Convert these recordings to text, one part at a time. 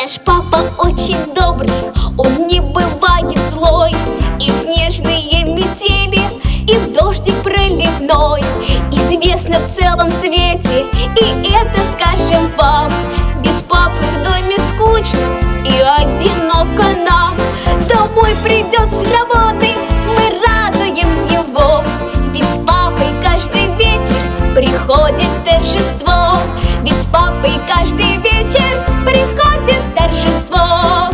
Наш папа очень добрый, он не бывает злой. И в снежные метели, и в дождик проливной. Известно в целом свете, и это скажем вам: без папы в доме скучно и одиноко нам. Домой придет с работы, мы радуем его, ведь с папой каждый вечер приходит торжество. Ведь с папой каждый вечер приходит торжество.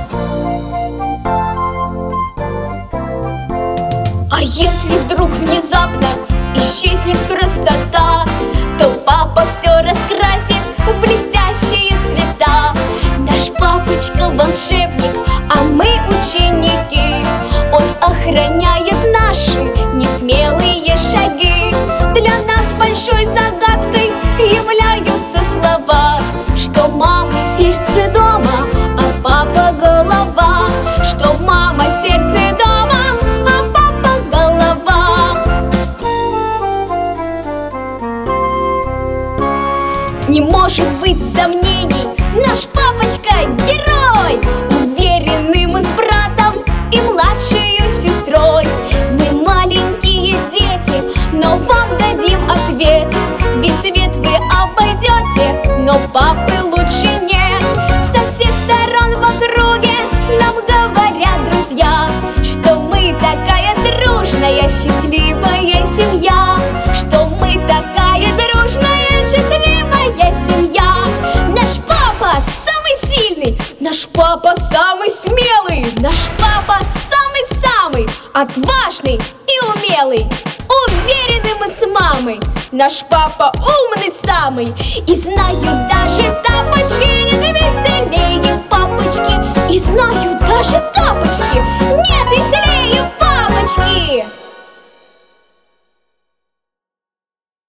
А если вдруг внезапно исчезнет красота, то папа все раскрасит в блестящие цвета. Наш папочка волшебник, а мы ученики. Он охраняет наши несмелые шаги. Для нас большой загадкой являются слова, что мама сердце дома, а папа голова. Что мама сердце дома, а папа голова. Не может быть сомнений, наш папочка герой. Уверены мы с братом и младшей сестрой. Мы маленькие дети, но вам дадим ответ. Весь свет вы обойдете, но папы лучше нет. Со всех сторон в округе нам говорят друзья, что мы такая дружная, счастливая семья. Что мы такая дружная, счастливая семья. Наш папа самый сильный, наш папа самый смелый, наш папа самый-самый отважный и умелый. Уверены мы с мамой, наш папа умный самый. И знают даже тапочки, нет веселее папочки. И знают даже тапочки, нет веселее папочки.